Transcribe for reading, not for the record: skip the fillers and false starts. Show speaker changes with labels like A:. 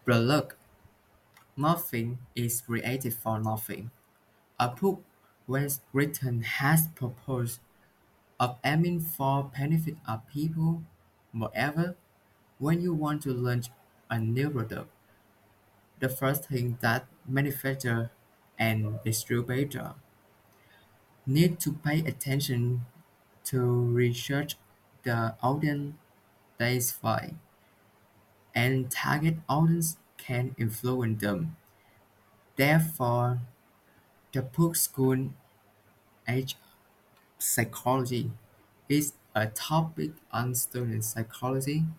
A: But look, nothing is created for nothing. A book when written has purpose of aiming for benefit of people. Moreover, when you want to launch a new product, the first thing that manufacturer and distributor need to pay attention to research the audience they find, and target audience can influence them. Therefore, the book school age psychology is a topic on student psychology